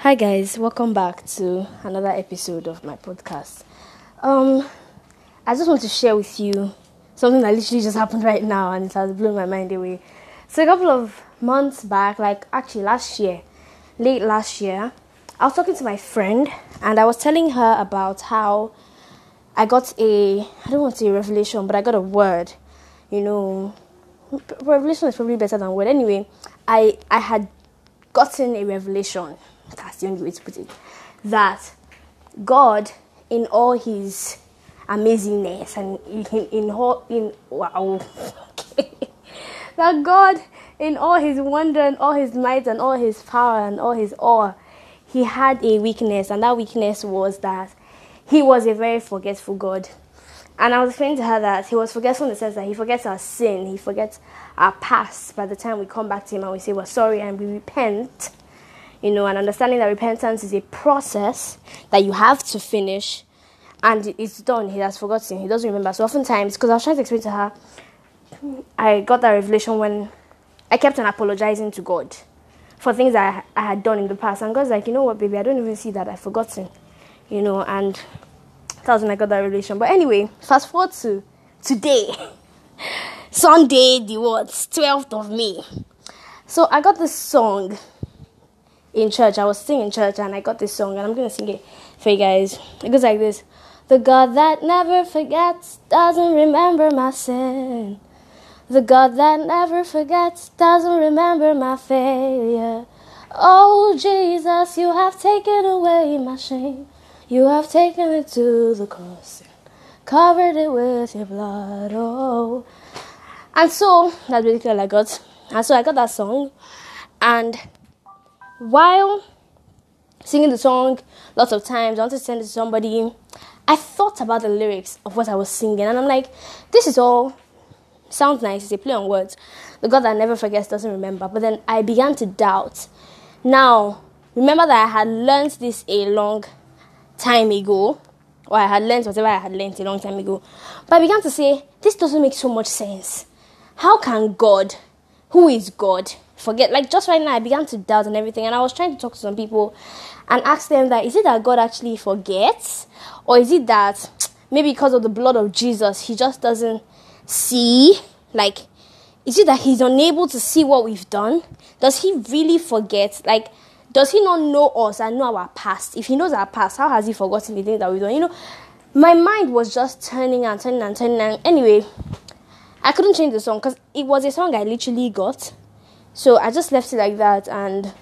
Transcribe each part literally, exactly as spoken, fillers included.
Hi guys, welcome back to another episode of my podcast. Um, I just want to share with you something that literally just happened right now and it has blown my mind away. So a couple of months back, like actually last year, late last year, I was talking to my friend and I was telling her about how I got a, I don't want to say revelation, but I got a word, you know, revelation is probably better than word. Anyway, I, I had gotten a revelation. That's the only way to put it. That God, in all His amazingness and in in all in wow, that God, in all His wonder and all His might and all His power and all His awe, He had a weakness, and that weakness was that He was a very forgetful God. And I was explaining to her that He was forgetful in the sense that He forgets our sin, He forgets our past. By the time we come back to Him and we say we're sorry and we repent. You know, and understanding that repentance is a process that you have to finish, and it's done. He has forgotten. He doesn't remember. So oftentimes, because I was trying to explain to her, I got that revelation when I kept on apologizing to God for things that I, I had done in the past. And God's like, you know what, baby, I don't even see that. I've forgotten. You know, and that was when I got that revelation. But anyway, fast forward to today. Sunday, the what? twelfth of May. So I got this song in church. I was singing in church and I got this song and I'm going to sing it for you guys. It goes like this. The God that never forgets doesn't remember my sin. The God that never forgets doesn't remember my failure. Oh Jesus, you have taken away my shame. You have taken it to the cross and covered it with your blood. Oh. And so that's basically all I got. And so I got that song, and while singing the song lots of times, I wanted to send it to somebody, I thought about the lyrics of what I was singing. And I'm like, this is all, sounds nice, it's a play on words. The God that never forgets doesn't remember. But then I began to doubt. Now, remember that I had learned this a long time ago. Or I had learned whatever I had learned a long time ago. But I began to say, this doesn't make so much sense. How can God, who is God, forget? Like just right now I began to doubt and everything, and I was trying to talk to some people and ask them that, is it that God actually forgets, or is it that maybe because of the blood of Jesus He just doesn't see? Like, is it that He's unable to see what we've done? Does He really forget? Like, does He not know us and know our past? If He knows our past, how has He forgotten the things that we've done? You know, my mind was just turning and turning and turning. And anyway, I couldn't change the song because it was a song I literally got. So I just left it like that, and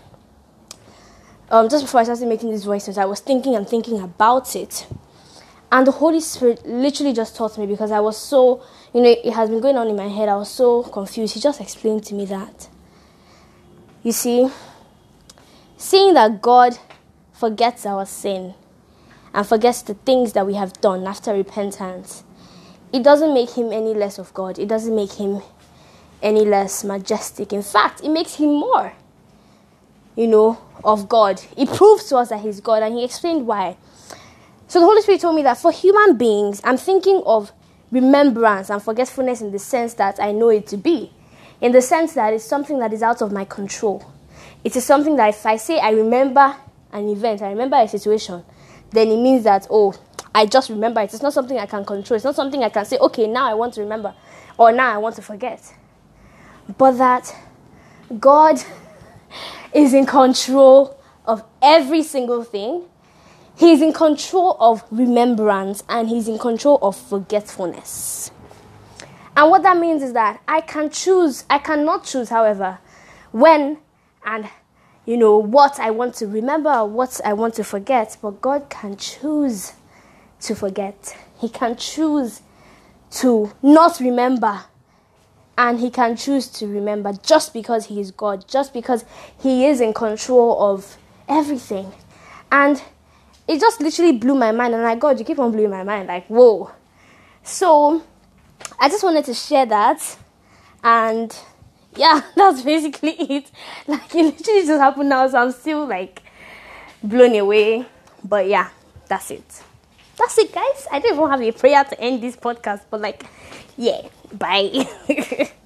um, just before I started making these voices, I was thinking and thinking about it. And the Holy Spirit literally just taught me, because I was so, you know, it has been going on in my head. I was so confused. He just explained to me that, you see, seeing that God forgets our sin and forgets the things that we have done after repentance, it doesn't make Him any less of God. It doesn't make Him any less majestic. In fact, it makes Him more, you know, of God. It proves to us that He's God, and He explained why. So the Holy Spirit told me that for human beings, I'm thinking of remembrance and forgetfulness in the sense that I know it to be, in the sense that it's something that is out of my control. It is something that if I say I remember an event, I remember a situation, then it means that, oh, I just remember it. It's not something I can control. It's not something I can say, okay, now I want to remember, or now I want to forget. But that God is in control of every single thing. He's in control of remembrance, and He's in control of forgetfulness. And what that means is that I can choose, I cannot choose, however, when and, you know, what I want to remember or what I want to forget. But God can choose to forget. He can choose to not remember. And He can choose to remember, just because He is God, just because He is in control of everything. And it just literally blew my mind. And I'm like, God, you keep on blowing my mind. Like, whoa. So I just wanted to share that. And yeah, that's basically it. Like, it literally just happened now. So I'm still like blown away. But yeah, that's it. That's it, guys. I don't even have a prayer to end this podcast. But like, yeah, bye.